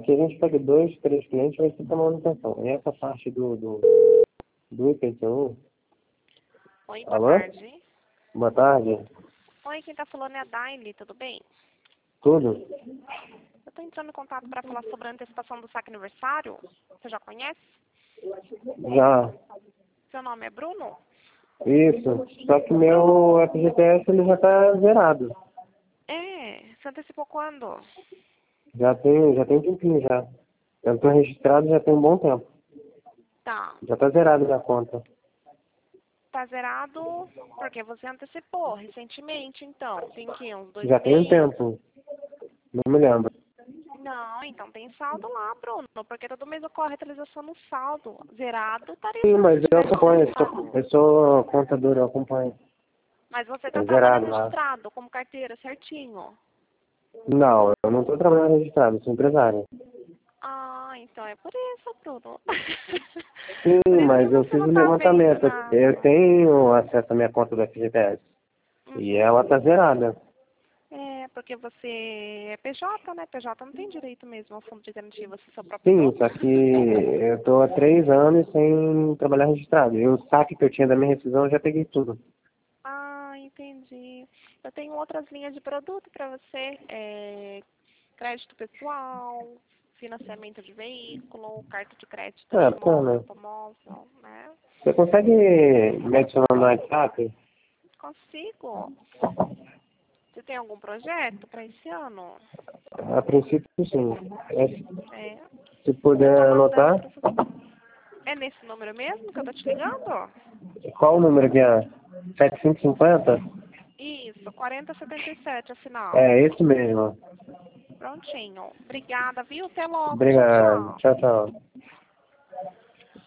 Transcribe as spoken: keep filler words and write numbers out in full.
aqui a gente pega dois, três clientes, vai ser pra manutenção. E essa parte do, do, do I P T U... Oi, boa Alô? tarde. Boa tarde. Oi, quem tá falando é a Daily, tudo bem? Tudo? Eu tô entrando em contato para falar sobre a antecipação do saque aniversário. Você já conhece? Já. Seu nome é Bruno? Isso. Só que meu F G T S ele já tá zerado. É, você antecipou quando? Já tem, já tem um tempinho já. Eu tô registrado já tem um bom tempo. Tá. Já tá zerado minha conta. Tá zerado porque você antecipou recentemente, então. Tem que uns dois Já tem um meses. tempo. Não me lembro. Não, então tem saldo lá, Bruno. Porque todo mês ocorre a atualização no saldo. Zerado estaria Sim, se você mas eu tivesse acompanho. Eu antecipado. sou, eu sou contador, eu acompanho. Mas você tá É trabalhando zerado lá. registrado, como carteira, certinho. Não, eu não tô trabalhando registrado, eu sou empresário. Ah, então é por isso, Bruno. Por Sim, isso que mas eu você fiz não o tá vendo levantamento. Eu nada. tenho acesso à minha conta do F G T S. E Uhum. ela tá zerada. É, porque você é P J, né? P J não tem direito mesmo ao fundo de garantia, você é seu próprio Sim, dono. só que eu tô há três anos sem trabalhar registrado. E o saque que eu tinha da minha rescisão eu já peguei tudo. Ah, entendi. Eu tenho outras linhas de produto para você. É, crédito pessoal, financiamento de veículo, carta de crédito Ah, de imóvel, bacana. automóvel, né? Você consegue me adicionar no WhatsApp? Consigo. Você tem algum projeto para esse ano? A princípio, sim. É, É. se Eu puder tô mandando anotar, para você. É nesse número mesmo que eu tô te ligando? qual o número que é? setecentos e cinquenta? Isso, quarenta setenta e sete, afinal. É, esse mesmo. Prontinho. Obrigada, viu? Até logo. Tchau, Obrigado. tchau. Tchau, tchau.